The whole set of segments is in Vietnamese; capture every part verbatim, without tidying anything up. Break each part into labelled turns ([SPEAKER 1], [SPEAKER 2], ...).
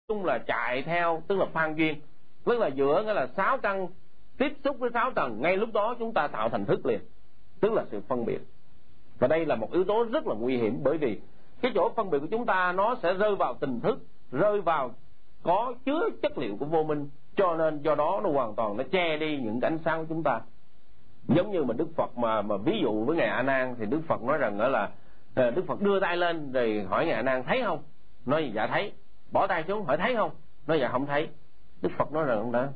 [SPEAKER 1] chung là chạy theo, tức là phan duyên, tức là giữa nghĩa là sáu căn tiếp xúc với sáu trần, ngay lúc đó chúng ta tạo thành thức liền, tức là sự phân biệt. Và đây là một yếu tố rất là nguy hiểm, bởi vì cái chỗ phân biệt của chúng ta nó sẽ rơi vào tình thức, rơi vào có chứa chất liệu của vô minh, cho nên do đó nó hoàn toàn nó che đi những cái ánh sáng của chúng ta. Giống như mà Đức Phật mà mà ví dụ với ngài A Nan, thì Đức Phật nói rằng đó là Đức Phật đưa tay lên rồi hỏi ngài A Nan thấy không, nói dạ thấy. Bỏ tay xuống hỏi thấy không, nói dạ không thấy. Đức Phật nói rằng đã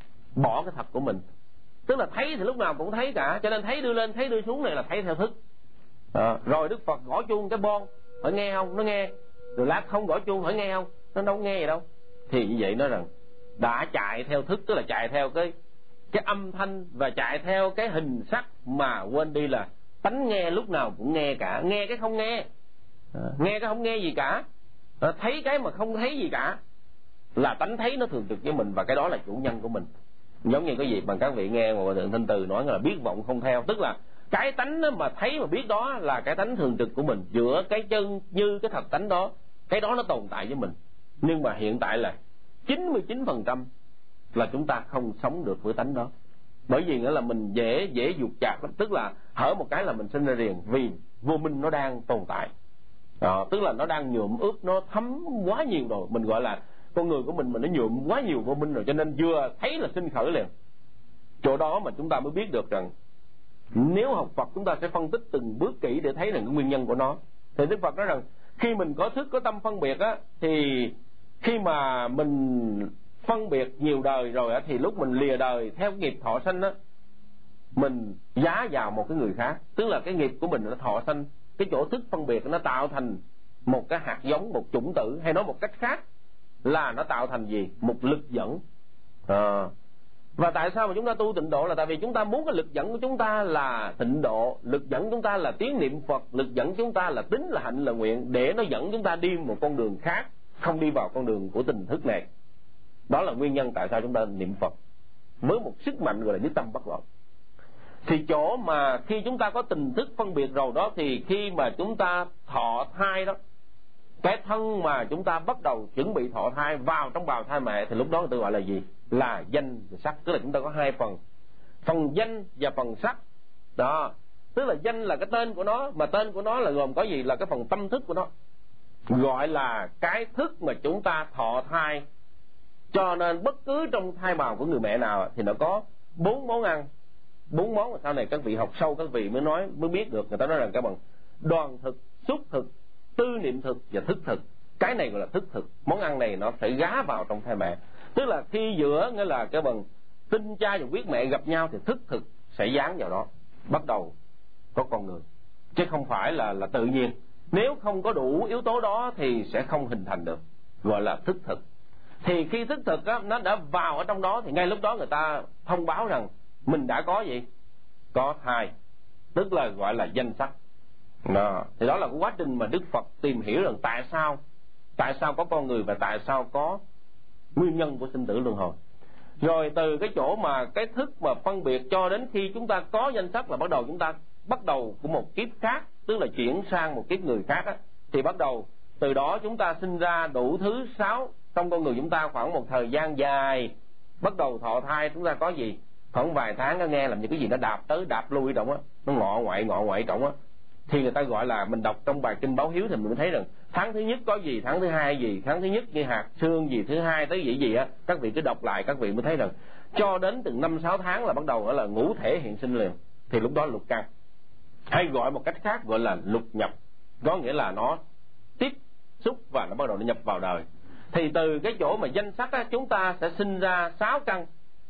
[SPEAKER 1] bỏ cái thật của mình, tức là thấy thì lúc nào cũng thấy cả, cho nên thấy đưa lên thấy đưa xuống này là thấy theo thức. À, rồi Đức Phật gõ chuông cái bon hỏi nghe không, nó nghe. Rồi lát không gõ chuông hỏi nghe không, nó đâu nghe gì đâu. Thì như vậy nói rằng đã chạy theo thức, tức là chạy theo cái cái âm thanh và chạy theo cái hình sắc, mà quên đi là tánh nghe lúc nào cũng nghe cả, nghe cái không nghe, à, nghe cái không nghe gì cả, à, thấy cái mà không thấy gì cả, là tánh thấy nó thường trực với mình, và cái đó là chủ nhân của mình. Giống như cái gì mà các vị nghe mà Hòa Thượng Thanh Từ nói là biết vọng không theo, tức là cái tánh mà thấy mà biết đó là cái tánh thường trực của mình, giữa cái chân như cái thật tánh đó, cái đó nó tồn tại với mình. Nhưng mà hiện tại là chín mươi chín phần trăm là chúng ta không sống được với tánh đó, bởi vì nghĩa là mình dễ dễ dục chạc lắm, tức là hở một cái là mình sinh ra liền, vì vô minh nó đang tồn tại. Đó, tức là nó đang nhuộm ướp, nó thấm quá nhiều rồi, mình gọi là con người của mình mà nó nhuộm quá nhiều vô minh rồi, cho nên vừa thấy là sinh khởi liền. Chỗ đó mà chúng ta mới biết được rằng nếu học Phật chúng ta sẽ phân tích từng bước kỹ để thấy được cái nguyên nhân của nó. Thì Đức Phật nói rằng khi mình có thức có tâm phân biệt á, thì khi mà mình phân biệt nhiều đời rồi á, thì lúc mình lìa đời theo nghiệp thọ sanh á, mình giá vào một cái người khác, tức là cái nghiệp của mình nó thọ sanh, cái chỗ thức phân biệt nó tạo thành một cái hạt giống, một chủng tử, hay nói một cách khác là nó tạo thành gì? Một lực dẫn. À, và tại sao mà chúng ta tu tịnh độ là tại vì chúng ta muốn cái lực dẫn của chúng ta là tịnh độ, lực dẫn chúng ta là tiếng niệm Phật, lực dẫn chúng ta là tín, là hạnh, là nguyện, để nó dẫn chúng ta đi một con đường khác, không đi vào con đường của tình thức này. Đó là nguyên nhân tại sao chúng ta niệm Phật với một sức mạnh gọi là nhất tâm bất loạn. Thì chỗ mà khi chúng ta có tình thức phân biệt rồi đó, thì khi mà chúng ta thọ thai đó, cái thân mà chúng ta bắt đầu chuẩn bị thọ thai vào trong bào thai mẹ, thì lúc đó người ta gọi là gì? Là danh và sắc. Tức là chúng ta có hai phần, phần danh và phần sắc đó. Tức là danh là cái tên của nó, mà tên của nó là gồm có gì? Là cái phần tâm thức của nó, gọi là cái thức mà chúng ta thọ thai. Cho nên bất cứ trong thai bào của người mẹ nào thì nó có bốn món ăn. Bốn món mà sau này các vị học sâu các vị mới nói, mới biết được. Người ta nói rằng cái bằng đoàn thực, xúc thực, tư niệm thực và thức thực. Cái này gọi là thức thực. Món ăn này nó sẽ gá vào trong thai mẹ. Tức là khi giữa nghĩa là cái bằng tinh cha và huyết mẹ gặp nhau thì thức thực sẽ dán vào đó, bắt đầu có con người, chứ không phải là là tự nhiên. Nếu không có đủ yếu tố đó thì sẽ không hình thành được, gọi là thức thực. Thì khi thức thực á, nó đã vào ở trong đó, thì ngay lúc đó người ta thông báo rằng mình đã có gì? Có thai, tức là gọi là danh sắc. Đó. Thì đó là cái quá trình mà Đức Phật tìm hiểu rằng tại sao tại sao có con người và tại sao có nguyên nhân của sinh tử luân hồi. Rồi từ cái chỗ mà cái thức mà phân biệt cho đến khi chúng ta có danh sắc là bắt đầu chúng ta bắt đầu của một kiếp khác, tức là chuyển sang một kiếp người khác á, thì bắt đầu từ đó chúng ta sinh ra đủ thứ sáu trong con người chúng ta khoảng một thời gian dài. Bắt đầu thọ thai chúng ta có gì? Khoảng vài tháng nó nghe làm như cái gì nó đạp tới đạp lui trọng á, nó ngọ ngoại ngọ ngoại trọng á, thì người ta gọi là, mình đọc trong bài kinh Báo Hiếu thì mình mới thấy rằng tháng thứ nhất có gì, tháng thứ hai gì, tháng thứ nhất như hạt xương gì, thứ hai tới gì gì á. Các vị cứ đọc lại các vị mới thấy rằng cho đến từng năm sáu tháng là bắt đầu gọi là ngũ thể hiện sinh liền. Thì lúc đó lục căn, hay gọi một cách khác gọi là lục nhập, có nghĩa là nó tiếp xúc và nó bắt đầu nó nhập vào đời. Thì từ cái chỗ mà danh sắc á, chúng ta sẽ sinh ra sáu căn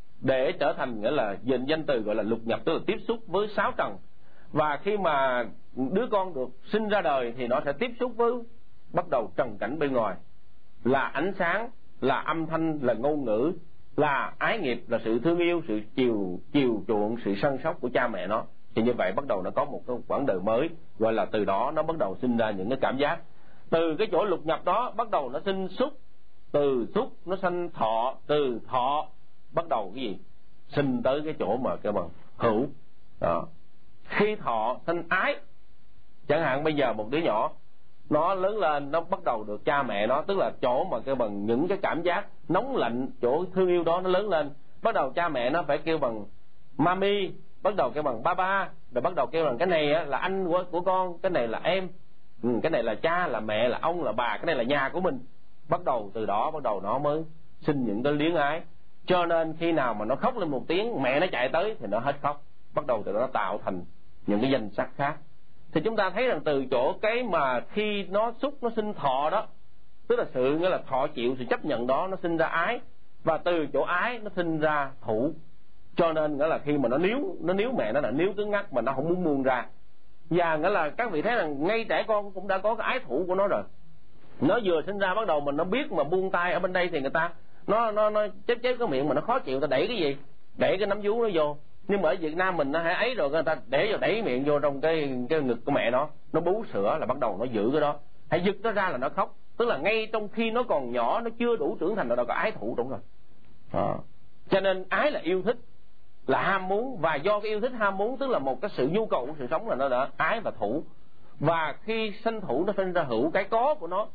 [SPEAKER 1] để trở thành nghĩa là dền danh từ gọi là lục nhập, tức là tiếp xúc với sáu trần. Và khi mà đứa con được sinh ra đời thì nó sẽ tiếp xúc với bắt đầu trần cảnh bên ngoài, là ánh sáng, là âm thanh, là ngôn ngữ, là ái nghiệp, là sự thương yêu, sự chiều chiều chuộng, sự săn sóc của cha mẹ nó. Thì như vậy bắt đầu nó có một cái quãng đời mới, gọi là từ đó nó bắt đầu sinh ra những cái cảm giác. Từ cái chỗ lục nhập đó bắt đầu nó sinh xúc, từ xúc nó sanh thọ, từ thọ bắt đầu cái gì? Sinh tới cái chỗ mà cái bằng hữu đó. Khi thọ sanh ái, chẳng hạn bây giờ một đứa nhỏ nó lớn lên, nó bắt đầu được cha mẹ nó, tức là chỗ mà kêu bằng những cái cảm giác nóng lạnh, chỗ thương yêu đó nó lớn lên, bắt đầu cha mẹ nó phải kêu bằng mami, bắt đầu kêu bằng baba, rồi bắt đầu kêu bằng cái này á, là anh của, của con, cái này là em, ừ, cái này là cha, là mẹ, là ông, là bà, cái này là nhà của mình. Bắt đầu từ đó bắt đầu nó mới sinh những cái luyến ái. Cho nên khi nào mà nó khóc lên một tiếng, mẹ nó chạy tới thì nó hết khóc, bắt đầu từ đó nó tạo thành những cái danh sắc khác. Thì chúng ta thấy rằng từ chỗ cái mà khi nó xúc nó sinh thọ đó, tức là sự nghĩa là thọ chịu sự chấp nhận đó, nó sinh ra ái, và từ chỗ ái nó sinh ra thủ. Cho nên nghĩa là khi mà nó níu, nó níu mẹ nó là níu cứng ngắc mà nó không muốn buông ra. Và nghĩa là các vị thấy rằng ngay trẻ con cũng đã có cái ái thủ của nó rồi. Nó vừa sinh ra bắt đầu mình nó biết mà buông tay ở bên đây thì người ta nó nó nó chép chép cái miệng mà nó khó chịu, ta đẩy cái gì, đẩy cái nắm vú nó vô. Nhưng mà ở Việt Nam mình nó hay ấy rồi, người ta để vào đẩy miệng vô trong cái cái ngực của mẹ nó, nó bú sữa là bắt đầu nó giữ cái đó, hay giật nó ra là nó khóc. Tức là ngay trong khi nó còn nhỏ, nó chưa đủ trưởng thành, nó đã có ái thủ đúng rồi. À. Cho nên ái là yêu thích, là ham muốn, và do cái yêu thích ham muốn tức là một cái sự nhu cầu của sự sống là nó đã ái và thủ. Và khi sanh thủ nó sinh ra hữu, cái có của nó,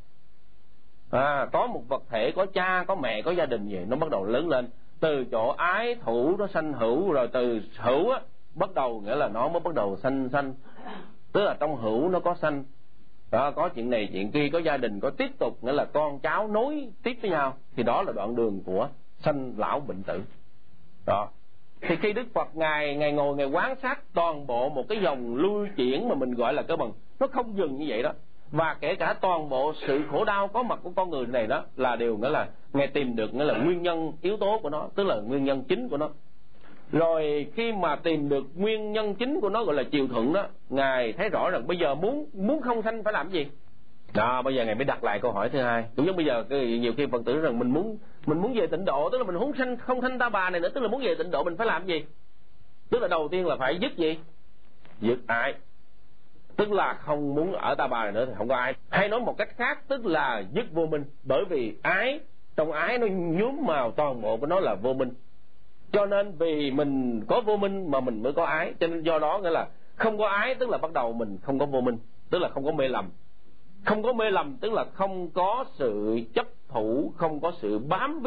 [SPEAKER 1] à, có một vật thể, có cha, có mẹ, có gia đình vậy, nó bắt đầu lớn lên. Từ chỗ ái thủ nó sanh hữu, rồi từ hữu á bắt đầu nghĩa là nó mới bắt đầu sanh sanh, tức là trong hữu nó có sanh đó, có chuyện này chuyện kia, có gia đình, có tiếp tục, nghĩa là con cháu nối tiếp với nhau, thì đó là đoạn đường của sanh lão bệnh tử đó. Thì khi Đức Phật ngài ngài ngồi ngài quan sát toàn bộ một cái dòng lưu chuyển mà mình gọi là cái bằng, nó không dừng như vậy đó, và kể cả toàn bộ sự khổ đau có mặt của con người này đó là điều nghĩa là ngài tìm được nghĩa là nguyên nhân yếu tố của nó, tức là nguyên nhân chính của nó. Rồi khi mà tìm được nguyên nhân chính của nó gọi là chiều thuận đó, ngài thấy rõ rằng bây giờ muốn muốn không sanh phải làm gì đó. Bây giờ ngài mới đặt lại câu hỏi thứ hai, cũng giống bây giờ cái, nhiều khi Phật tử rằng mình muốn mình muốn về tịnh độ, tức là mình không sanh không sanh ta bà này nữa, tức là muốn về tịnh độ mình phải làm gì? Tức là đầu tiên là phải dứt gì? Dứt ái, tức là không muốn ở ta bà này nữa thì không có ái. Hay nói một cách khác, tức là dứt vô minh, bởi vì ái, trong ái nó nhuốm màu toàn bộ của nó là vô minh. Cho nên vì mình có vô minh mà mình mới có ái, cho nên do đó nghĩa là không có ái tức là bắt đầu mình không có vô minh, tức là không có mê lầm. Không có mê lầm tức là không có sự chấp thủ, không có sự bám víu